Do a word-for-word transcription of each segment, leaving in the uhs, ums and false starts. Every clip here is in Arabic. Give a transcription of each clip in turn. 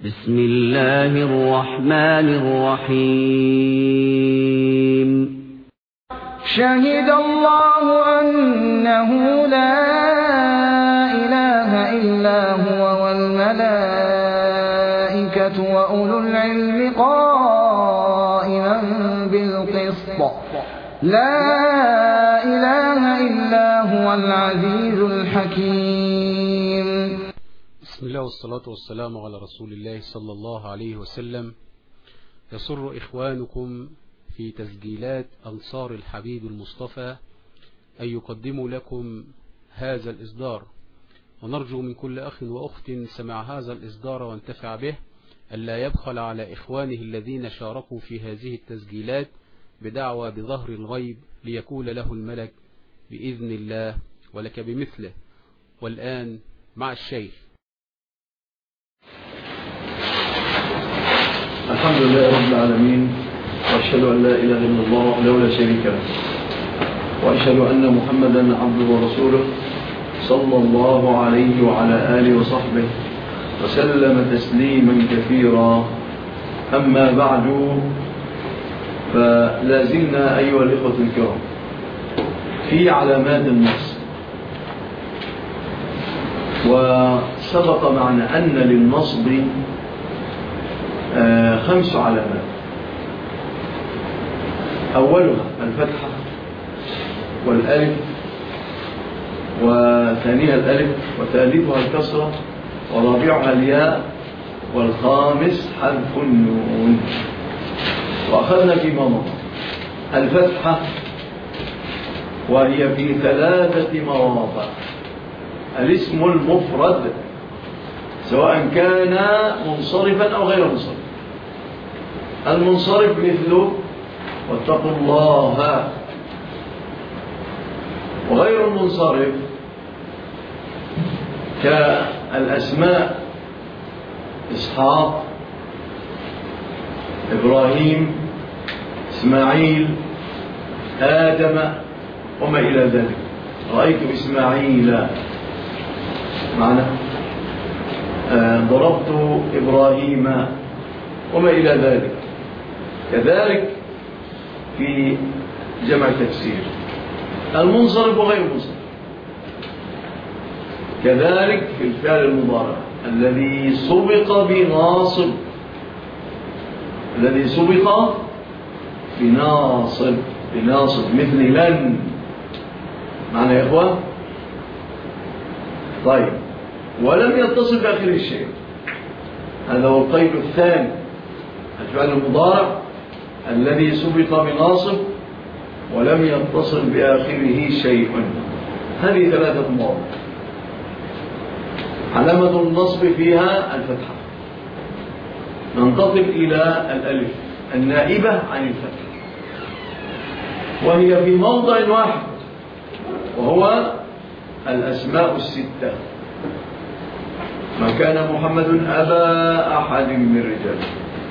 بسم الله الرحمن الرحيم. شهد الله أنه لا إله إلا هو والملائكة وأولو العلم قائما بالقسط لا إله إلا هو العزيز الحكيم. بسم الله والصلاة والسلام على رسول الله صلى الله عليه وسلم. يسر إخوانكم في تسجيلات أنصار الحبيب المصطفى أن يقدموا لكم هذا الإصدار، ونرجو من كل أخ وأخت سمع هذا الإصدار وانتفع به ألا يبخل على إخوانه الذين شاركوا في هذه التسجيلات بدعوى بظهر الغيب ليكون له الملك بإذن الله ولك بمثله. والآن مع الشيخ. الحمد لله رب العالمين، وأشهد أن لا إله إلا الله وحده لا شريك له، وأشهد أن محمدا عبده ورسوله صلى الله عليه وعلى آله وصحبه وسلم تسليما كثيرا. أما بعد، فلا زلنا أيها الإخوة الكرام في علامات النصب، وسبق معنا أن للنصب خمس علامات. أولها الفتحة والألف، وثانيها الألف، وثالثها الكسرة، ورابعها الياء، والخامس حذف النون. وأخذنا فيما مضى الفتحة، وهي في ثلاثة مواضع: الاسم المفرد سواء كان منصرفا أو غير منصرف. المنصرف مثله واتقوا الله، وغير المنصرف كالأسماء إسحاق، إبراهيم، إسماعيل، آدم، وما إلى ذلك. رأيت إسماعيل معنا، ضربت إبراهيم، وما إلى ذلك. كذلك في جمع تفسير المنصرف وغير المنصرف. كذلك في الفعل المضارع الذي سبق بناصب، الذي سبق بناصب بناصب مثل لن. معنا يا إخوة؟ طيب، ولم يتصل بآخره شيء. هذا هو القيد الثاني: الفعل المضارع الذي سبق بناصب ولم يتصل بآخره شيء. هذه ثلاثة مواضع. علامة النصب فيها الفتحة. ننتقل إلى الألف النائبة عن الفتحة، وهي في موضع واحد، وهو الأسماء الستة. ما كان محمد أبا أحد من رجاله،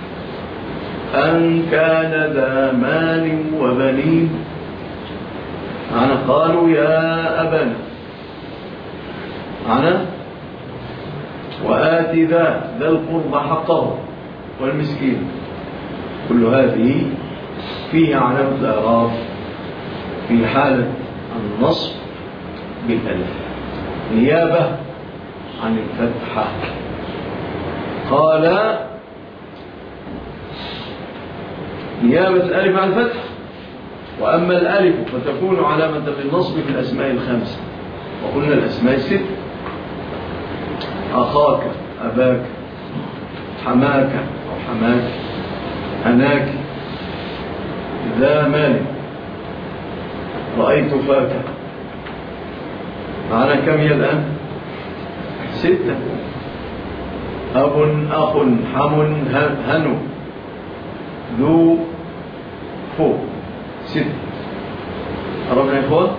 أن كان ذا مال وبنين. معنا قالوا يا أبانا، معنا وآت ذا ذا القربى حقه والمسكين. كل هذه فيها علامة الإعراب في حالة النصب بالألف نيابة عن الفتحة. قال نيابة الألف عن الفتح. وأما الألف فتكون علامة للنصب في الأسماء الخمسة، وقلنا الأسماء الست: أخاك، أباك، حماك أو حماك، أناك، ذا مال، رأيت فاك. معنا كم هي الآن؟ ستة: أب، أخ، حم، هنو، ذو، فو. ست. عرفنا يا إخوان؟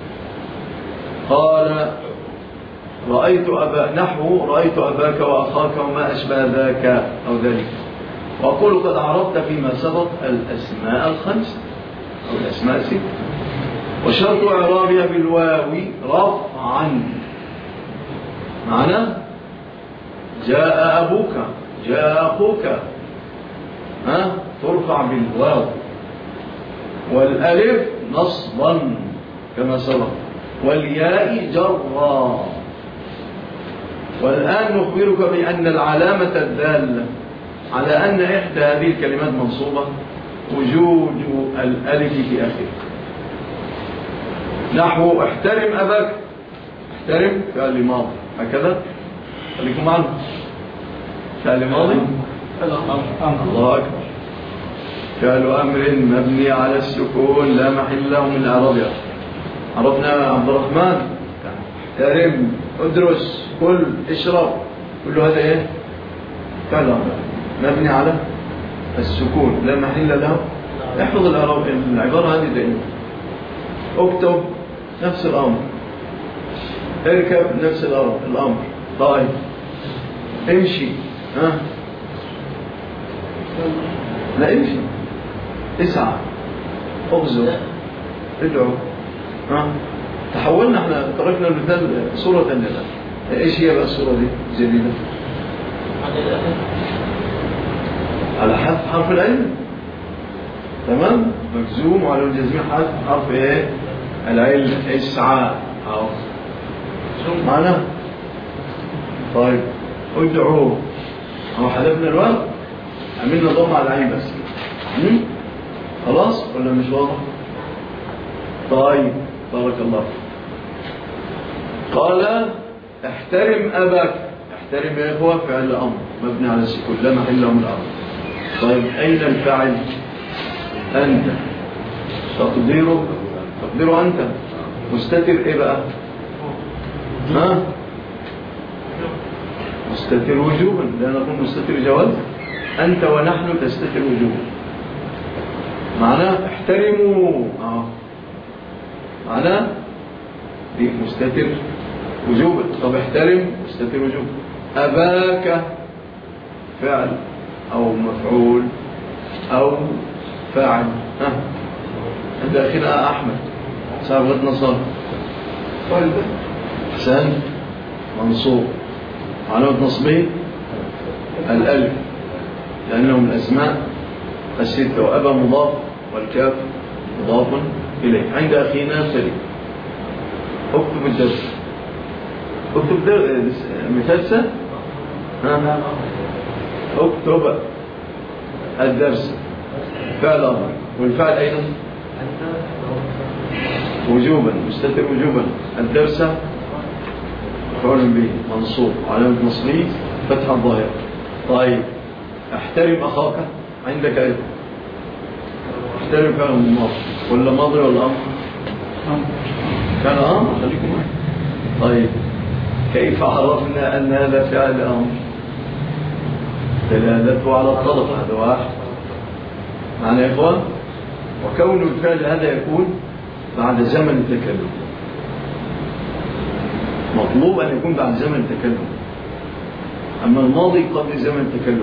قال رأيت أبا، نحو رأيت أباك وأخاك وما أشبه ذاك أو ذلك. وأقول قد عرفت فيما سبق الأسماء الخمسة أو الأسماء الست، وشرط إعرابها بالواو رفعا. معنا جاء أبوك، جاء أخوك ها ترفع بالواو، والألف نصبا كما سبق، والياء جرا. والآن نخبرك بأن العلامة الدالة على أن إحدى هذه الكلمات منصوبة وجود الألف في آخره. نحو احترم أباك، احترم فعل ماضي هكذا، خليكم معنا فعل ماضي الله أكبر، فعل أمر مبني على السكون لا محل له من الإعراب. عرفنا عبد الرحمن؟ احترم، ادرس، كل، اشرب، كل هذا ايه؟ فعل أمر مبني على السكون لا محل له. احفظ الإعراب العبارة هذه دائما. اكتب نفس الأمر، اركب نفس الأمر. طيب امشي، ها لا امشي، اسعى، اغزو، ادعو. ها تحولنا احنا، تركنا المثال صورة النبات. ايش هي بقى الصورة دي جديدة؟ على حذف حرف العلم، تمام، مجزوم وعلى الجزمين حرف حرف ايه؟ العلم. اسعى اهو معنا. طيب ادعو اهو، حذفنا الواو، عملنا ضم على العين بس. خلاص ولا مش واضح؟ طيب بارك الله. قال احترم اباك، احترم يا اخوه فعل امر مبني على السكون لا محل له من الامر. طيب اين الفاعل؟ انت، تقديره تقديره انت، مستتر ايه بقى؟ ها مستتر وجوبا، لا نقول مستتر جواز. انت ونحن تستتر وجوبا، معناه احترموا اه معناه دي مستتر وجوبا. طب احترم مستتر وجوبا. اباك فعل او مفعول او فاعل. ها عند اخينا احمد صاحب نصر حسن منصوب، علامة نصبه الألف لأنه من الأسماء الستة، وأبا مضاف والكاف مضاف إليه. عند أخينا سليم. اكتب الدرس، اكتب درس مثال سهل. ها اكتب الدرس فعل أمر، والفعل أيضا وجوبا مستتر وجوبا. الدرس مفعول به منصوب علامة نصبه فتح الظاهر. طيب احترم أخاك عندك أيضا، احترم فعل ماضي ولا ماضي ولا أمر؟ كان أمر، خليكم معي. طيب كيف عرفنا أن هذا فعل أمر؟ دلالته على الطلب، هذا واحد معنى يا إخوان. وكون الفعل هذا يكون بعد زمن التكلم، مطلوب أن يكون بعد زمن التكلم. أما الماضي قبل زمن التكلم،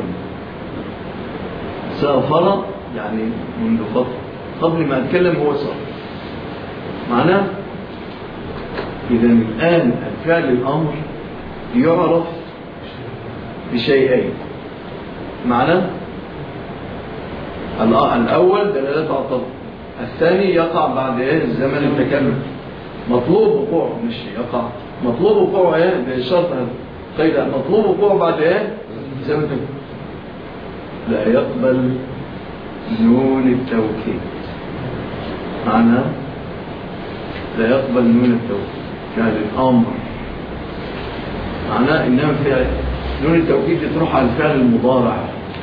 سافر يعني منذ فترة، قبل ما أتكلم هو سافر. معناه إذا الآن الفعل الأمر يعرف بشيئين. معناه الأول دلالته على الطلب، الثاني يقع بعد ايه الزمن التكلم. مطلوب وقوعه مش يقع، مطلوب وقوعه ايه بالشرط هذا قيد، مطلوب وقوعه بعد ايه زمن التكلم. لا يقبل نون التوكيد، معناه لا يقبل نون التوكيد فعل الامر. معناه انما فعل نون التوكيد تروح على الفعل المضارع،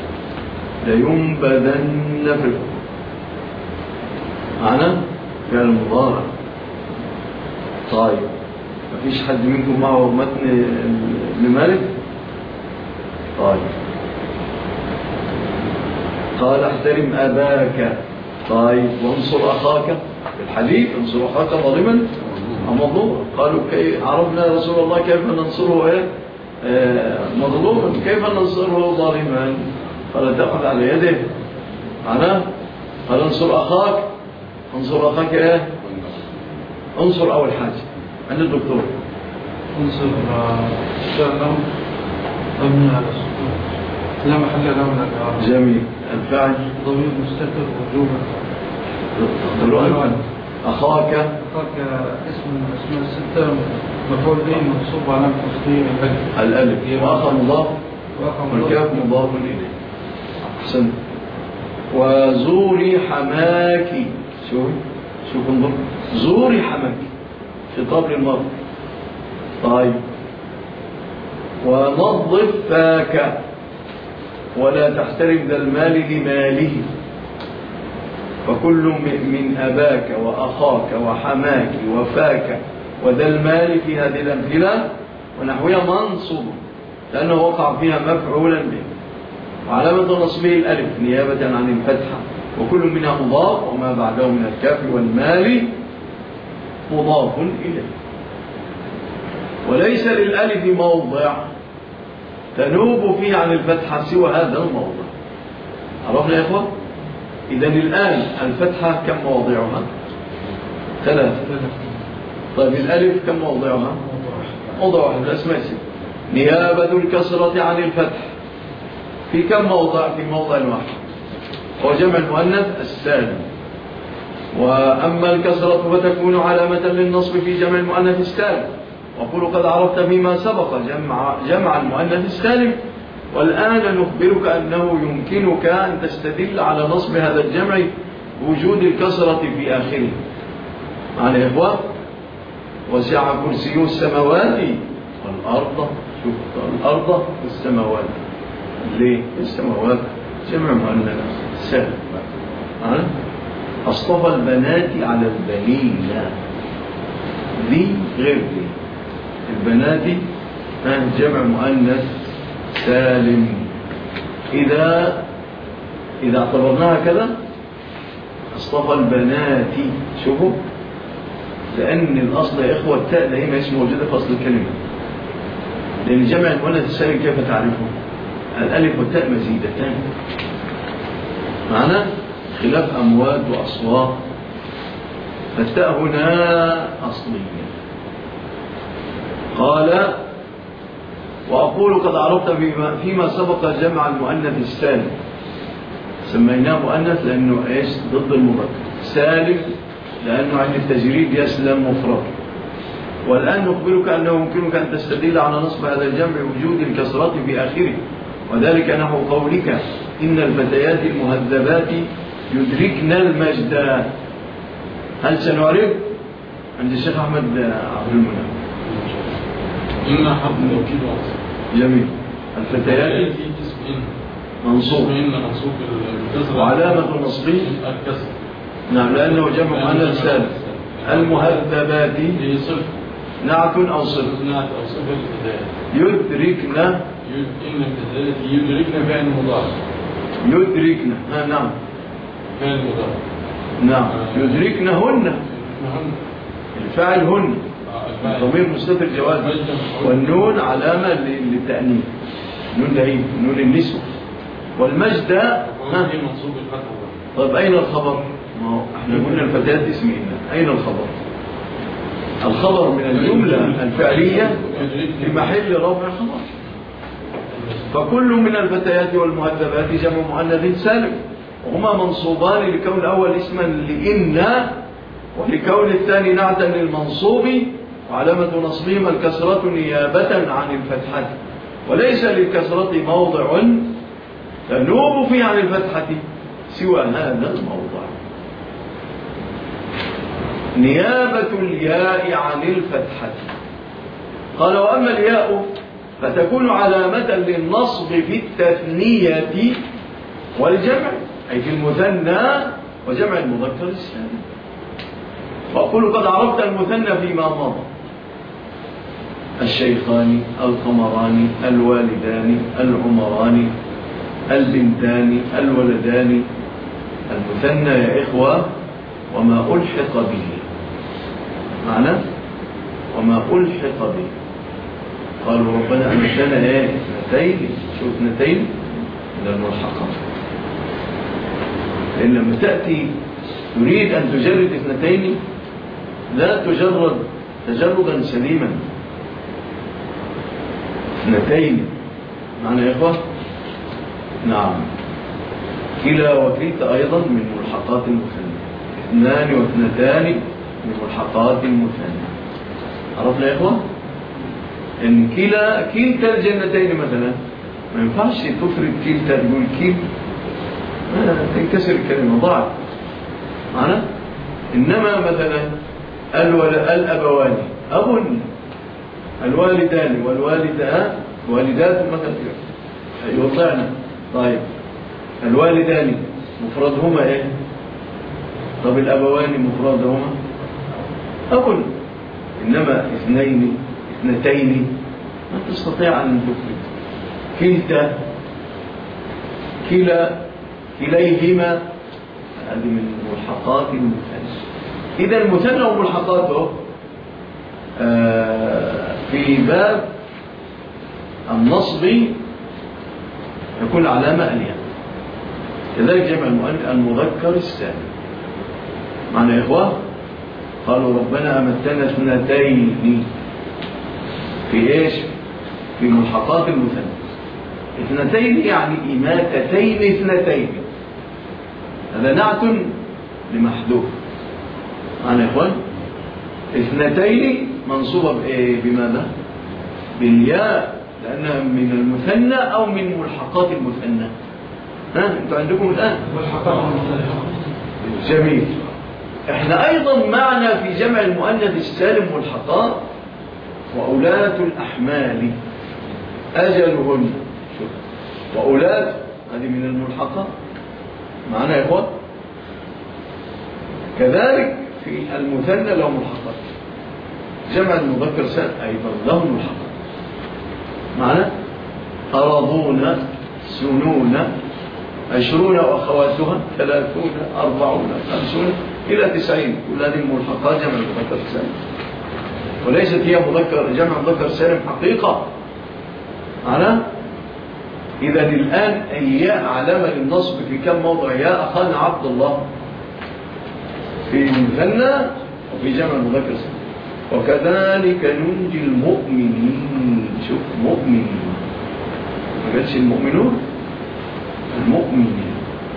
لينبذن في الحكم. معنى فعل المضارع. طيب مفيش حد منكم معه متن ابن مالك؟ طيب قال احترم أباك. طيب وانصر أخاك في الحديث، انصر أخاك ظالما أو مظلوما. قالوا كي عرفنا يا رسول الله كيف ننصره ايه آه مظلوما، كيف ننصره ظالما؟ قال تأخذ على يده. معناه قال انصر أخاك، انصر أخاك ايه؟ انصر أول حاجة عند الدكتور. انصر شأنه مبني على السكون لا محل له من الإعراب. جميل. الفاعل ضمير مستتر وجوبا. الرؤى. أخاك أخاك اسم من الأسماء الستة مفعول به منصوب على تصدير الألف. الألف وأخا مضاف والكاف مضاف إليه. أحسن. وزوري حماكي. شوف شوف انظر زوري حماكي خطاب للمرء. طيب. ونظف فاك ولا تحترم ذا المال لماله، فكل من أباك وأخاك وحماك وفاك وذا المال في هذه الأمثلة ونحوها منصوب لأنه وقع فيها مفعولا به، وعلامة نصبه الألف نيابة عن الفتحة، وكل منها مضاف وما بعده من الكاف والمال مضاف إليه. وليس للألف موضع تنوب فيه عن الفتحة سوى هذا الموضع. عرفنا يا إخوة؟ إذن الآن الفتحة كم موضعها؟ ثلاثة. طيب الألف كم موضعها؟ موضع واحد. الأسماء ست. نيابة الكسرة عن الفتح في كم موضع؟ في موضع واحد، هو جمع المؤنث السالم. وأما الكسرة فتكون علامة للنصب في جمع المؤنث السالم، وقل قد عرفت فيما سبق جمع, جمع المؤنث السالم، والآن نخبرك أنه يمكنك أن تستدل على نصب هذا الجمع بوجود الكسرة في آخره. معنى يا إخوة؟ وسع كرسي السماوات والأرض. شوف الأرض والسماوات. ليه؟ السماوات جمع مؤنث سالم. أصطفى البنات على البنين، ذي غير ذي. البنات جمع مؤنث سالم. إذا إذا اعتبرناها كذا اصطفى البنات. شوفوا، لأن الأصل يا إخوة التاء دائما اسمه موجودة في أصل الكلمة، لأن جمع المؤنث السالم كيف تعرفه؟ الألف والتاء مزيدتان معنا، خلاف أموات وأصوات، فالتاء هنا أصلية. قال وأقول قد عرفت فيما, فيما سبق جمع المؤنث السالم، سميناه مؤنث لأنه إيش؟ ضد المذكر. سالم لأنه عند التجريد يسلم مفرد. والآن نخبرك أنه يمكنك أن تستدل على نصب هذا الجمع بوجود الكسرات في آخره، وذلك نحو قولك إن الفتيات المهذبات يدركن المجد. هل سنعرف؟ عند الشيخ أحمد عبد المنعم. إن حرف توكيد وصف. جميل. الفتيات منصوب وعلامة نصبه الكسر. نعم لأنه جمع مؤنث سالم. المهذبات نعت أو صفة. نعت أو صفة الفتيات. يدركن. إن الفتيات يدركن فعل مضارع. يدركن. ها نعم. فعل مضارع. نعم. يدركنهن. الفاعل هن. ضمير مستتر جواز، والنون علامة للتأنيث، نون لعيب، نون النسوة. والمجد ها طيب أين الخبر؟ ما هو احنا قلنا الفتيات اسم إن، أين الخبر؟ الخبر من الجملة الفعلية في محل رفع خبر. فكل من الفتيات والمهذبات جمع مؤنث سالم، وهما منصوبان لكون الأول اسما لإن، ولكون الثاني نعتا للمنصوب، وعلامة نصبهما الكسرة نيابة عن الفتحة. وليس للكسرة موضع تنوب فيه عن الفتحة سوى هذا الموضع، نيابة الياء عن الفتحة. قال وأما الياء فتكون علامة للنصب في التثنية والجمع، أي في المثنى وجمع المذكر السالم. وأقول قد عرفت المثنى فيما مضى: الشيخان، القمران، الوالدان، العمران، البنتان، الولدان. المثنى يا إخوة وما ألحق به، معنى وما ألحق به. قالوا ربنا أمتنا ايه؟ اثنتين. شو اثنتين؟ من الملحقة. لأن لما تأتي تريد أن تجرد اثنتين لا تجرد تجردا سليما. اثنتين معنى يا إخوة نعم. كلا وكلتا أيضا من ملحقات المثنى. اثنان واثنتان من ملحقات المثنى. عرفنا يا إخوة؟ إن كلا كلتا الجنتين مثلا ما ينفعش تفرد كلتا تقول كل تنكسر الكلمة ضاعت معنا. إنما مثلا الأبوان أب الوالدان والوالدات والدات مثلا يطعن. طيب الوالدان مفردهما إيه؟ طب الأبوان مفردهما أب. إنما اثنين اثنتين ما تستطيع أن تفرد. كلتا كلا كليهما هذه من ملحقات المثنى. إذا المثنى وملحقاته في باب النصب يكون علامة الياء. كذلك جمع المذكر السالم. معنى يا إخوة قالوا ربنا أمتنا اثنتين في إيش؟ في ملحقات المثنى. اثنتين يعني إماتتين اثنتين. هذا نعت لمحذوف. معنى يا إخوان اثنتين منصوبة بإيه؟ بماذا؟ بالياء لأنها من المثنى أو من ملحقات المثنى. ها أنتوا عندكم الآن ملحقات المثنى. جميل. احنا أيضا معنا في جمع المؤنث السالم ملحقات. وأولاة الأحمال أجلهن. وأولاة هذه من الملحقات معنا يا إخوان. كذلك في المثنى له ملحقات. جمع المذكر سالم أيضا له ملحقات معنا. أراضون سنون عشرون وأخواتها ثلاثون أربعون خمسون إلى تسعين. كل هذه الملحقات جمع المذكر سالم وليست هي مذكر جمع مذكر سالم حقيقة معنا. إذا الآن الياء علامة للنصب في كم موضع؟ يا أخانا عبد الله في المثنى وفي جمع المذكر سالم. وكذلك ننجي المؤمنين. شوف مؤمنين ما قالش المؤمنون المؤمنين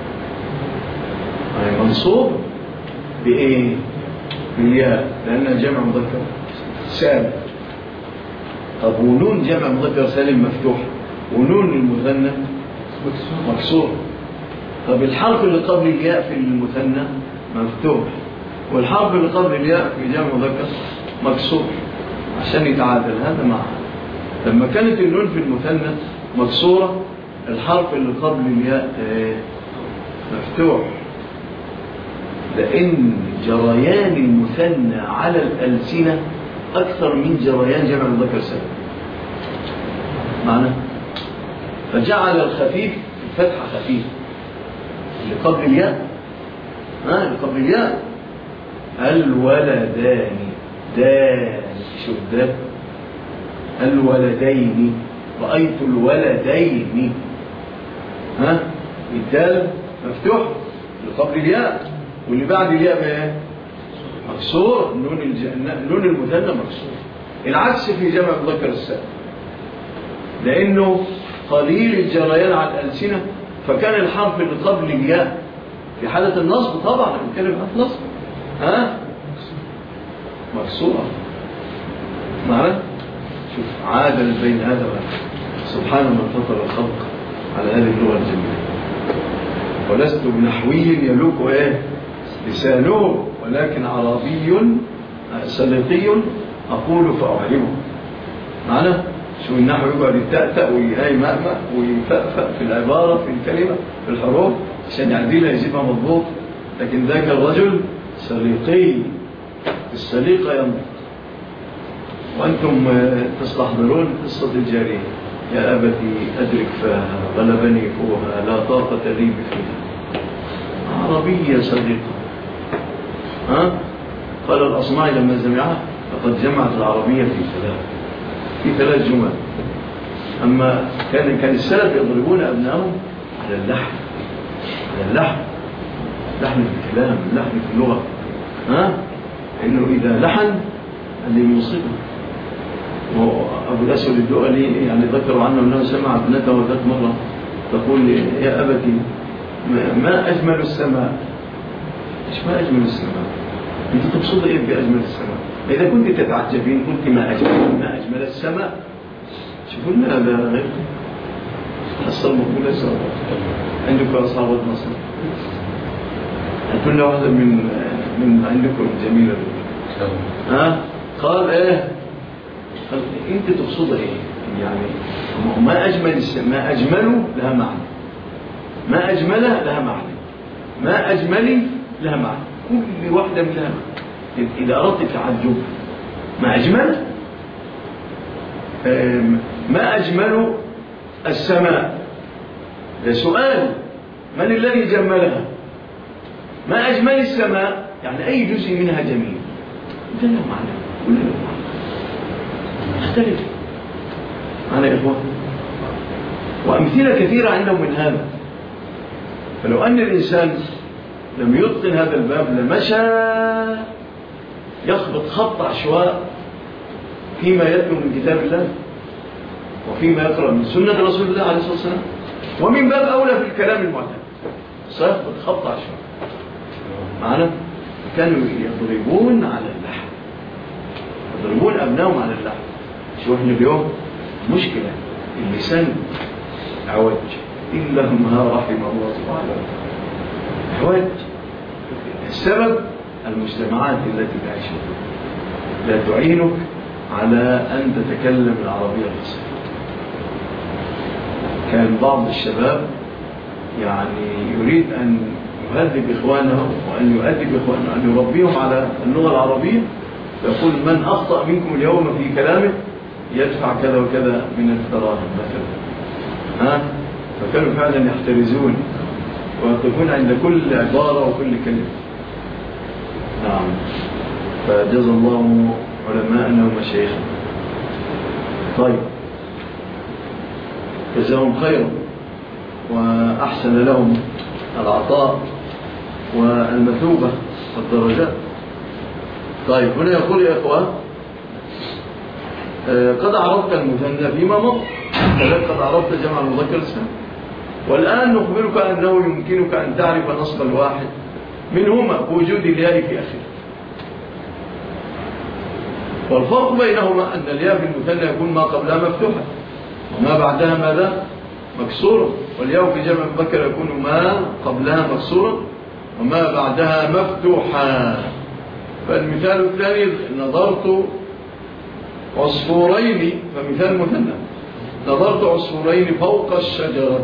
يعني منصوب بإيه؟ بالياء لأنها جمع مذكر سالم. طب ونون جمع مذكر سالم مفتوح ونون المثنى مكسور. طب الحرف اللي قبل الياء في المثنى مفتوح والحرف اللي قبل الياء في جمع مذكر مكسور عشان يتعادل. هذا معها. لما كانت النون في المثنى مكسورة الحرف اللي قبل الياء مفتوح لأن جريان المثنى على الألسنة أكثر من جريان جمع المذكر سالم معنا. فجعل الخفيف الفتحة خفيف اللي قبل الياء ها اللي قبل الياء الولدان دان. شوف ده الولدين رأيت الولدين. ها الدال مفتوح اللي قبل الياء واللي بعد الياء بقى مكسور. نون الج... نون المثنى مكسور. العكس في جمع مذكر السالم لأنه قليل الجريان على الألسنة فكان الحرف اللي قبل الياء في حالة النصب طبعا بنتكلم عن النصب ها مكسورة معنا. شوف عادل بين هذا وهذا. سبحان من فطر الخلق على هذه اللغة الجميلة. ولست بنحوي يلوك ايه لسانه ولكن عربي سلطي أقول فأعلمه معنا. شو النحو يقعد يتأتأ ويهاي مأمأ ويفأفأ في العبارة في الكلمة في الحروف عشان يعديلها يجيبها مضبوط. لكن ذاك الرجل سليقي السليقة ينطق. وأنتم تستحضرون قصة الجارية يا أبتي أدرك فاها غلبني فوها لا طاقة لي بفيها. عربية صديقة ها؟ قال الأصمعي لما سمعها لقد جمعت العربية في ثلاث في ثلاث جمل. أما كان كان السلف يضربون أبنائهم على اللحن على اللحن لحن في الكلام لحن في اللغة ها؟ إنه إذا لحن اللي يصيبه. وأبو الأسود الدؤلي يعني ذكروا عنه أنه سمع ابنته ذات مرة تقول يا أبتي ما أجمل السماء. إيش ما أجمل السماء؟ أنت تقصد إيه بأجمل السماء؟ إذا كنت تتعجبين قلت ما أجمل ما أجمل السماء. شوفوا لنا هذا غير حصل مقولة سوا عندكم أصحاب النصر. كنا واحدة من من عندكم جميلة. ها قال إيه؟ قال أنت تقصد إيه؟ يعني ما أجمل السماء، ما أجمله لها معنى، ما أجمله لها معنى، ما أجملي لها معنى، كل واحدة من لها معنى. إذا أردت التعجب ما أجمل، ما أجمل السماء، ده سؤال من الذي جملها؟ ما أجمل السماء يعني أي جزء منها جميل، ده له معنى، كل له معنى يختلف معنا يا إخوان. وأمثلة كثيرة عندهم من هذا. فلو أن الإنسان لم يتقن هذا الباب لمشى يخبط خط عشواء فيما يتلو من كتاب الله وفيما يقرأ من سنة رسول الله عليه الصلاة والسلام، ومن باب أولى في الكلام المعتاد سيخبط خط عشواء معنا. كانوا يضربون على اللحم، يضربون أبنائهم على اللحم. شو احنا اليوم مشكلة اللسان عوج إلا ما رحم الله سبحانه وتعالى. عوج السبب المجتمعات التي تعيش لا تعينك على أن تتكلم العربية الفصيحة. كان بعض الشباب يعني يريد أن يهذب إخوانه وأن يؤدب إخوانه أن يربيهم على اللغة العربية، يقول من أخطأ منكم اليوم في كلامه يدفع كذا وكذا من الدراهم مثلا. ها فكانوا فعلا يحترزون ويقفون عند كل عبارة وكل كلمة. نعم. فجزا الله علماءنا ومشايخنا. طيب جزاهم خيرا وأحسن لهم العطاء والمثوبة والدرجات. طيب هنا يقول يا إخوة قد عرفت المثنى فيما مضى، قد عرفت جمع المذكر السالم، والآن نخبرك أنه يمكنك أن تعرف نصب الواحد منهما بوجود الياء في آخره. والفرق بينهما أن الياء في المثنى يكون ما قبلها مفتوحة وما بعدها ماذا؟ مكسورة، والياء في جمع المذكر يكون ما قبلها مكسورة وما بعدها مفتوحة. فالمثال الثاني نظرت عصفورين، فمثال مثنى نظرت عصفورين فوق الشجرة.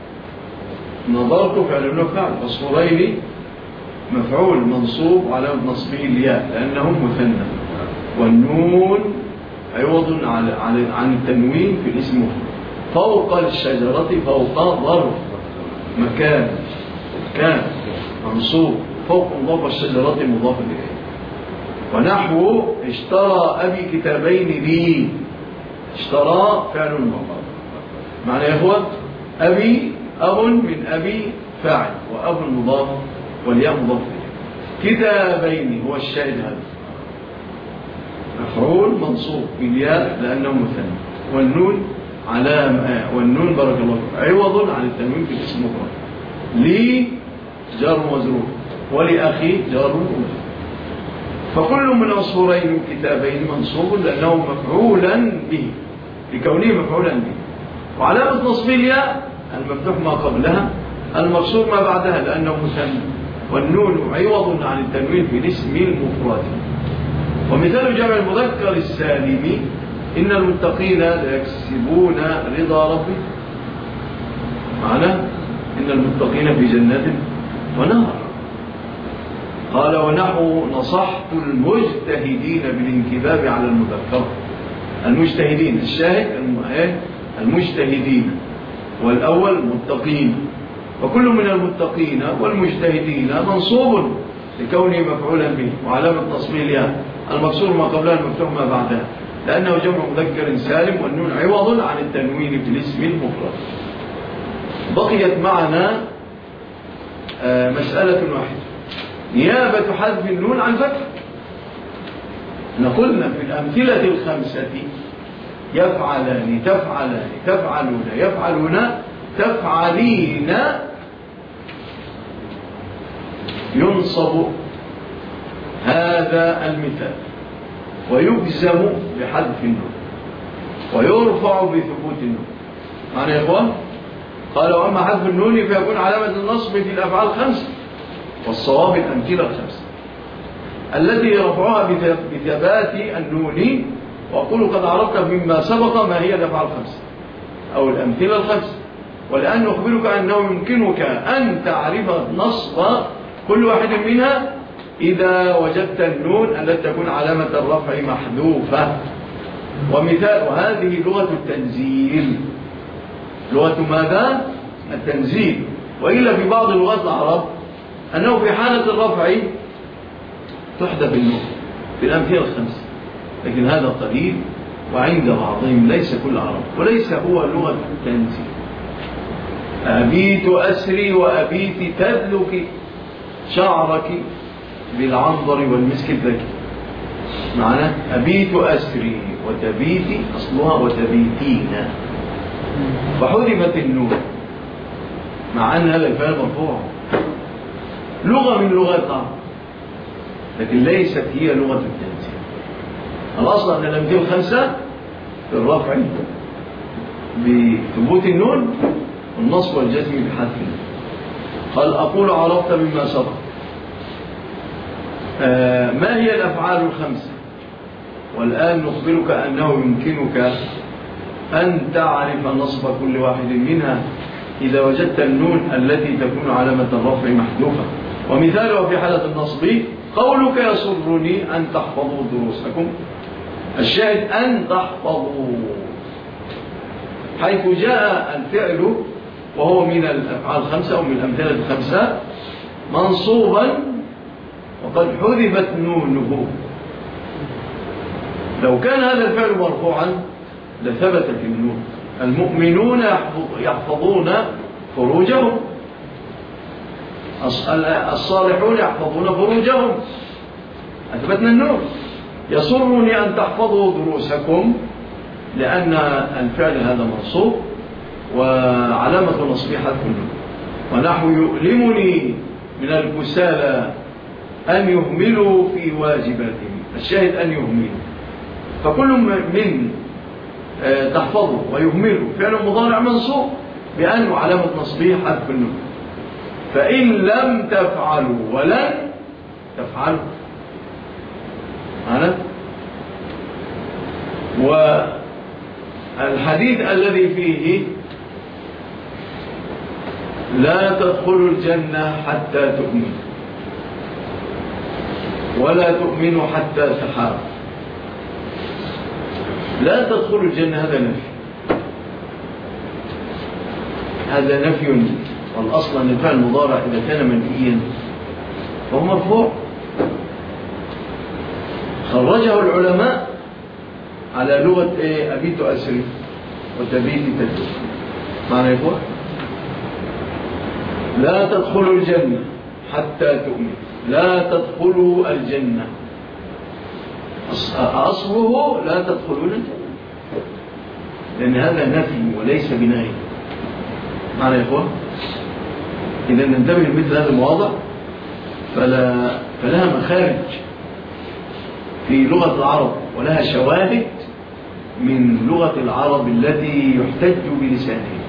نظرت فعل وفعل، عصفورين مفعول منصوب على نصبه الياء لأنهم مثنى، والنون عوض عن التنوين في الاسم. فوق الشجرة فوق ظرف مكان كان منصوب، فوق مضاف الشجرة مضاف إليه. ونحو اشترى أبي كتابين لي، اشترى فعل مضاف. معنى يا اخوة أبي أب من أبي فاعل وأب مضاف والياء مضاف إليه. كتابين هو الشاهد هذا مفعول منصوب بالياء لأنه مثنى، والنون على والنون بارك الله عوض عن التنوين في الاسم مفرد. لي جار ومجرور ولأخي جار ومجرور. فكل من عصفورين كتابين منصوب لأنه مفعولا به لكونه مفعولا به، وعلامة نصبه الياء المفتوح ما قبلها المكسور ما بعدها لأنه مثنى، والنون عوض عن التنوين في الاسم المفرد. ومثال جمع المذكر السالم إن المتقين ليكسبون رضا ربهم. معنى إن المتقين في جنات ونهر. قال ونحو نصحت المجتهدين بالانكباب على المذكر. المجتهدين الشاهد المجتهدين والأول متقين، وكل من المتقين والمجتهدين منصوب لكونه مفعولا به، وعلامة تصميم الياء المكسور ما قبلها المفتوح ما بعدها لأنه جمع مذكر سالم، والنون عوض عن التنوين في الاسم المفرد. بقيت معنا مسألة واحدة، نيابة حذف النون عن فتح. نقولنا في الأمثلة الخمسة يفعلان تفعلان تفعلون يفعلون تفعلين ينصب هذا المثال ويجزم بحذف النون ويرفع بثبوت النون. معنى يا إخوان؟ قال وأما حذف النون فيكون علامة النصب في الأفعال الخمسة، والصواب الأمثلة الخمسة التي رفعها بثبات النون. وأقول قد عرفت مما سبق ما هي الأفعال الخمسة أو الأمثلة الخمسة، والآن نخبرك أنه يمكنك أن تعرف نصب كل واحد منها إذا وجدت النون التي تكون علامة الرفع محذوفة. ومثال وهذه لغة التنزيل، لغة ماذا؟ التنزيل. وإلا في بعض لغات العرب أنه في حالة الرفع تحذف النون في الأمثلة الخمسة، لكن هذا قليل وعند بعضهم ليس كل العرب، وليس هو لغة التنزيل. أبيت أسري وأبيت تدلك شعرك بالعنظر والمسك الذكي. معنى أبيت أسري وتبيتي أصلها وتبيتين، فحذفت النون مع أن هذا الفعل مرفوع، لغة من لغات العرب، لكن ليست هي لغة التنزيل. الأصل أن الأمثلة الخمسة في الرفع بثبوت النون والنصب والجزم بحذف النون. قال أقول عرفت مما سبق. آه ما هي الأفعال الخمسة؟ والآن نخبرك أنه يمكنك أن تعرف نصب كل واحد منها إذا وجدت النون التي تكون علامة الرفع محذوفة. ومثالها في حالة النصب قولك يسرني أن تحفظوا دروسكم. الشاهد أن تحفظوا، حيث جاء الفعل وهو من الأفعال الخمسة أو من الأمثلة الخمسة منصوبا وقد حذفت نونه. لو كان هذا الفعل مرفوعا لثبتت النون. المؤمنون يحفظون فروجهم، الصالحون يحفظون فروجهم، أثبتنا النون. يسرني أن تحفظوا دروسكم لأن الفعل هذا منصوب وعلامة نصبه حذف النون. ونحو يؤلمني من الكسالى أن يهملوا في واجباتهم. الشاهد أن يهملوا، فكل من تحفظوا ويهملوا فعل مضارع منصوب بأنه علامة نصبه حذف النون. فإن لم تفعلوا ولن تفعلوا أنا والحديث الذي فيه لا تدخلوا الجنة حتى تؤمنوا ولا تؤمنوا حتى تحابوا. لا تدخلوا الجنة هذا نفي، هذا نفي. والأصل أن الفعل المضارع إذا كان منفيا فهو مرفوع. خرجه العلماء على لغة إيه؟ أبيت أسري وتبيت تدخل. معنى يقول لا تدخلوا الجنة حتى تؤمنوا، لا تدخلوا الجنة. أصله لا تدخلون الجنة، لأن هذا نفي وليس بنهي. معنى يا إخوان إذا ننتبه لمثل هذا المواضع فلا فلها مخارج في لغة العرب ولها شواهد من لغة العرب التي يحتج بلسانه.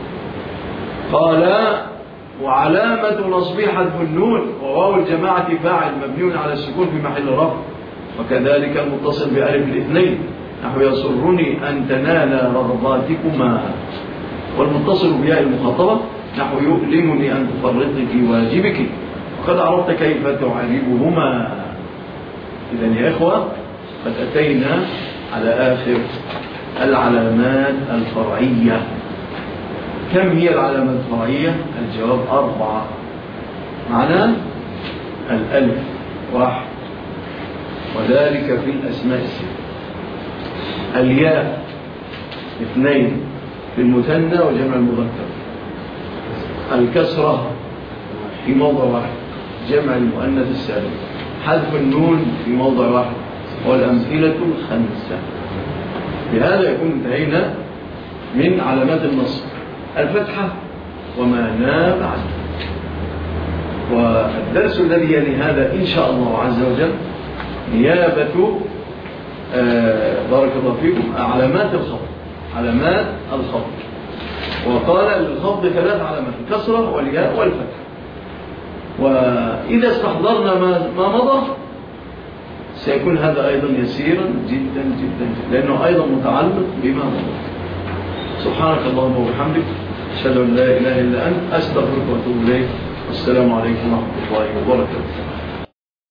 قال وعلامة نصبه حذف النون وواو الجماعة فاعل مبني على السكون في محل رفع، وكذلك المتصل بألف الاثنين نحو يسرني أن تنال رغباتكما، والمتصل بياء المخاطبة نحو يؤلمني أن تفرطي في واجبك، وقد عرفت كيف تعربهما. إذن يا إخوة قد أتينا على آخر العلامات الفرعية. كم هي العلامات الفرعية؟ الجواب أربعة. معنى الألف واحد، وذلك في الأسماء الستة. الياء اثنين في المثنى وجمع المذكر. الكسرة في موضع واحد جمع المؤنث السالم. حذف النون في موضع واحد، والأمثلة الخمسة. بهذا يكون انتهينا من علامات النصب. الفتحة وما ناب عنه. والدرس الذي يلي هذا إن شاء الله عز وجل نيابة آه بارك الله فيكم علامات الخفض. علامات الخفض، وقال للخفض ثلاث علامات: الكسرة والياء والفتح. وإذا استحضرنا ما مضى سيكون هذا أيضا يسيرا جدا جدا جدا، لأنه أيضا متعلق بما مضى. سبحانك اللهم وبحمدك، أشهد أن لا إله إلا أنت، أستغفرك وأتوب إليك. والسلام عليكم ورحمة الله وبركاته.